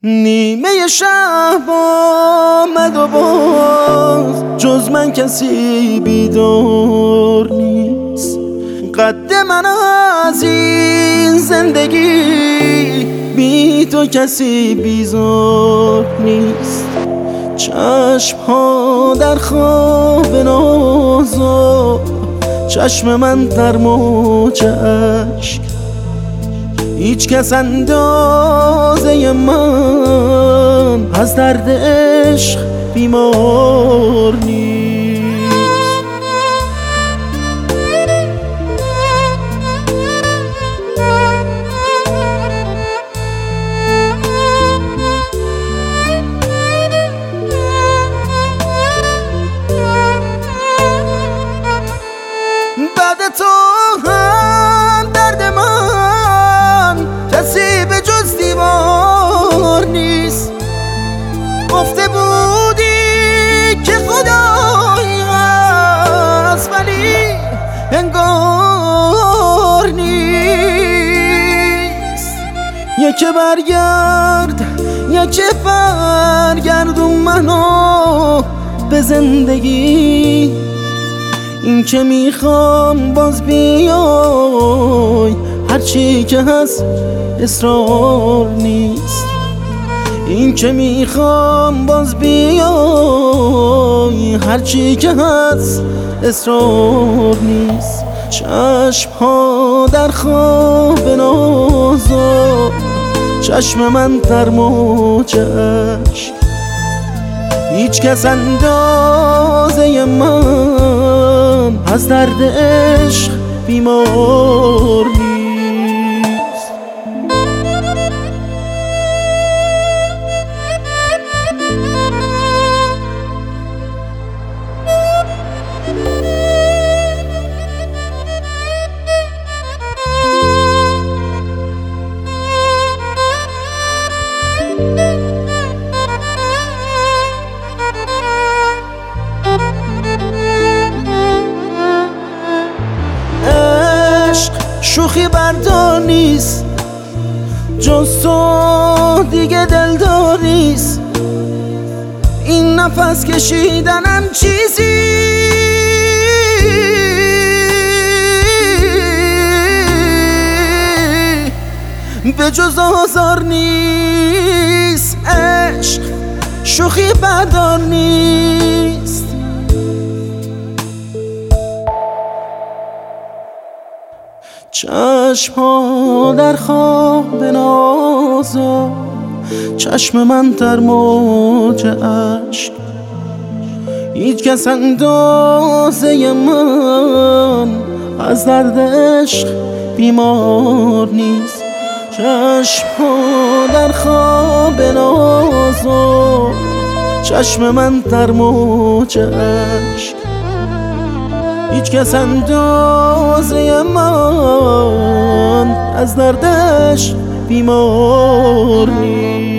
نیمه شب آمد و باز جز من کسی بیدار نیست. قد من از این زندگی بی تو کسی بیزار نیست. چشم ها در خواب نازا، چشم من در موج اشک. هیچ کس اندازه من از درد عشق بیمار نیست. بعد تو هم درد من کسی به جز دیوار نیست. گفته بودی که خدایی هست ولی انگار نیست. یکی برگرد یکی برگردون منو به زندگی. این که میخوام باز بیای، هرچی که هست اصرار نیست. این که میخوام باز بیای، هرچی که هست اصرار نیست. چشم ها در خواب نازا، چشم من در موج اشک. هیچ کس اندازه من از درد عشق بیمار نیست. شوخی بردار نیست، جز تو دیگه دلدار نیست. این نفس کشیدنم چیزی به جز آزار نیست. عشق شوخی بردار نیست. چشم ها در خواب نازا، چشم من در موج اشک. هیچ کس اندازه من از درد عشق بیمار نیست. چشم ها در خواب نازا، چشم من در موج اشک. هیچ کس اندازه من از دردش بیمار نیست.